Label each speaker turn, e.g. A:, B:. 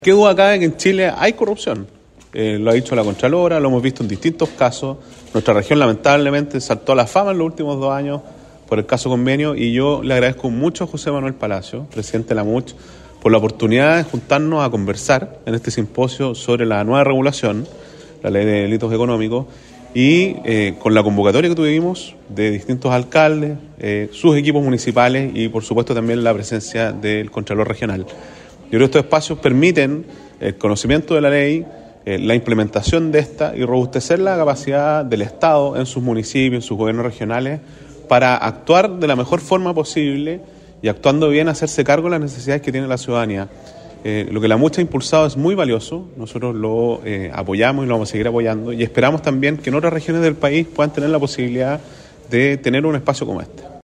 A: ¿Qué duda cabe que en Chile hay corrupción? Lo ha dicho la Contralora, lo hemos visto en distintos casos. Nuestra región lamentablemente saltó a la fama en los últimos 2 años por el caso Convenio, y yo le agradezco mucho a José Manuel Palacio, presidente de la MUCH, por la oportunidad de juntarnos a conversar en este simposio sobre la nueva regulación, la ley de delitos económicos, y con la convocatoria que tuvimos de distintos alcaldes, sus equipos municipales y por supuesto también la presencia del Contralor Regional. Yo creo que estos espacios permiten el conocimiento de la ley, la implementación de esta y robustecer la capacidad del Estado en sus municipios, en sus gobiernos regionales, para actuar de la mejor forma posible y, actuando bien, hacerse cargo de las necesidades que tiene la ciudadanía. Lo que la MUCH ha impulsado es muy valioso, nosotros lo apoyamos y lo vamos a seguir apoyando, y esperamos también que en otras regiones del país puedan tener la posibilidad de tener un espacio como este.